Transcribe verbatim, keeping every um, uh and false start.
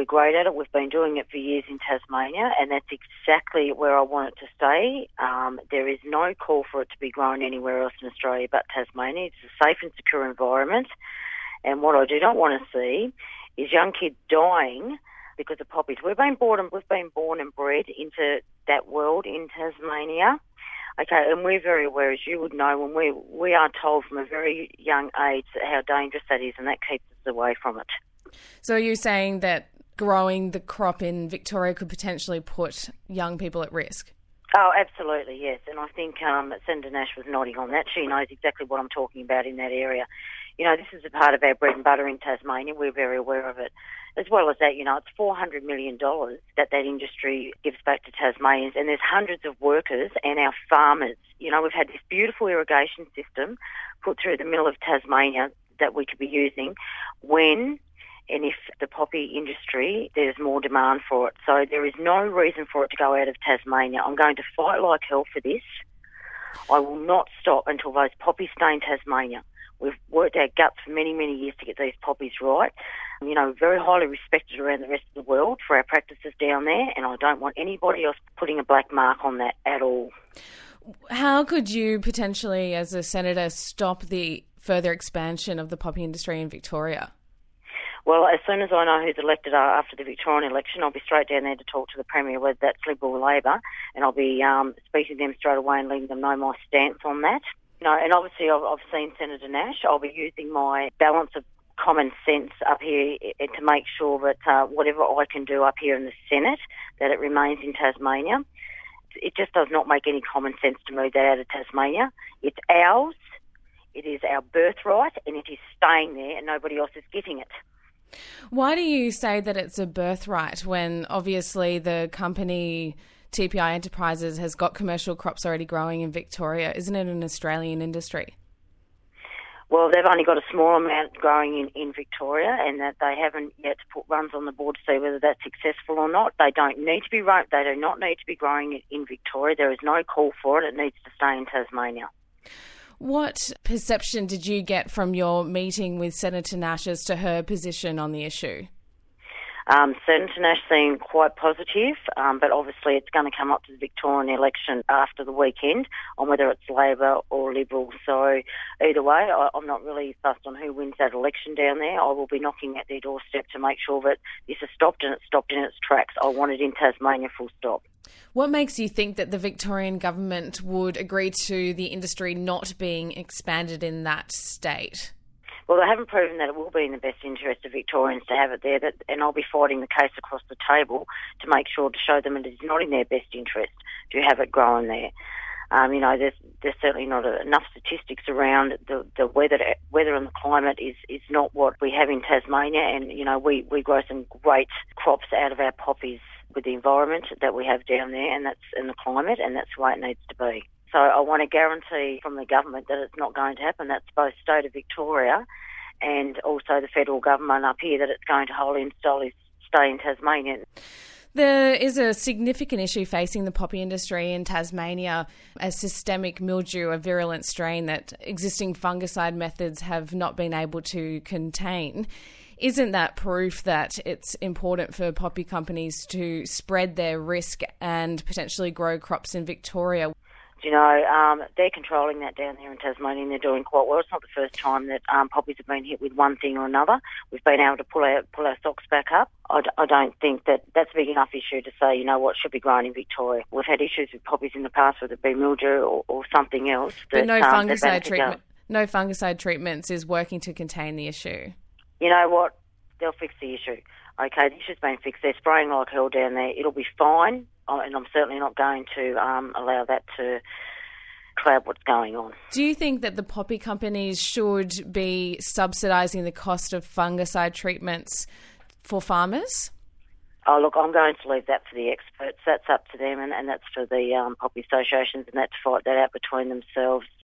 we're great at it. We've been doing it for years in Tasmania, and that's exactly where I want it to stay. Um, there is no call for it to be grown anywhere else in Australia but Tasmania. It's a safe and secure environment. And what I do not want to see is young kids dying because of poppies. We've been born and we've been born and bred into that world in Tasmania. Okay, and we're very aware, as you would know, when we we are told from a very young age how dangerous that is, and that keeps us away from it. So are you saying that growing the crop in Victoria could potentially put young people at risk? Oh, absolutely, yes. And I think um, Senator Nash was nodding on that. She knows exactly what I'm talking about in that area. You know, this is a part of our bread and butter in Tasmania. We're very aware of it. As well as that, you know, it's four hundred million dollars that that industry gives back to Tasmanians, and there's hundreds of workers and our farmers. You know, we've had this beautiful irrigation system put through the middle of Tasmania that we could be using when and if the poppy industry, there's more demand for it. So there is no reason for it to go out of Tasmania. I'm going to fight like hell for this. I will not stop until those poppies stay in Tasmania. We've worked our guts for many, many years to get these poppies right. You know, very highly respected around the rest of the world for our practices down there, and I don't want anybody else putting a black mark on that at all. How could you potentially, as a senator, stop the further expansion of the poppy industry in Victoria? Well, as soon as I know who's elected after the Victorian election, I'll be straight down there to talk to the Premier, whether that's Liberal or Labor, and I'll be um, speaking to them straight away and letting them know my stance on that. You know, and obviously I've, I've seen Senator Nash. I'll be using my balance of common sense up here to make sure that uh, whatever I can do up here in the Senate, that it remains in Tasmania. It just does not make any common sense to move that out of Tasmania. It's ours, it is our birthright, and it is staying there and nobody else is getting it. Why do you say that it's a birthright when obviously the company T P I Enterprises has got commercial crops already growing in Victoria? Isn't it an Australian industry? Well, they've only got a small amount growing in, in Victoria, and that they haven't yet put runs on the board to see whether that's successful or not. They don't need to be they do not need to be growing it in Victoria. There is no call for it. It needs to stay in Tasmania. What perception did you get from your meeting with Senator Nash as to her position on the issue? Um, Senator Nash seemed quite positive, um, but obviously it's going to come up to the Victorian election after the weekend on whether it's Labor or Liberal. So either way, I, I'm not really fussed on who wins that election down there. I will be knocking at their doorstep to make sure that this is stopped, and it's stopped in its tracks. I want it in Tasmania, full stop. What makes you think that the Victorian government would agree to the industry not being expanded in that state? Well, they haven't proven that it will be in the best interest of Victorians to have it there, that, and I'll be fighting the case across the table to make sure to show them it is not in their best interest to have it growing there. Um, you know, there's there's certainly not a, enough statistics around the, the weather weather and the climate is, is not what we have in Tasmania, and, you know, we, we grow some great crops out of our poppies with the environment that we have down there, and that's in the climate, and that's the way it needs to be. So I want a guarantee from the government that it's not going to happen. That's both state of Victoria and also the federal government up here, that it's going to wholly and solely stay in Tasmania. There is a significant issue facing the poppy industry in Tasmania, a systemic mildew, a virulent strain that existing fungicide methods have not been able to contain. Isn't that proof that it's important for poppy companies to spread their risk and potentially grow crops in Victoria? You know, um, they're controlling that down there in Tasmania, and they're doing quite well. It's not the first time that um, poppies have been hit with one thing or another. We've been able to pull our, pull our stocks back up. I, d- I don't think that that's a big enough issue to say, you know what, should be grown in Victoria. We've had issues with poppies in the past, whether it be mildew or, or something else. That, but no um, fungicide treatment, no fungicide treatments is working to contain the issue. You know what? They'll fix the issue. Okay, the issue's been fixed. They're spraying like hell down there. It'll be fine, and I'm certainly not going to um, allow that to cloud what's going on. Do you think that the poppy companies should be subsidising the cost of fungicide treatments for farmers? Oh, look, I'm going to leave that for the experts. That's up to them, and, and that's for the um, poppy associations, and that to fight that out between themselves.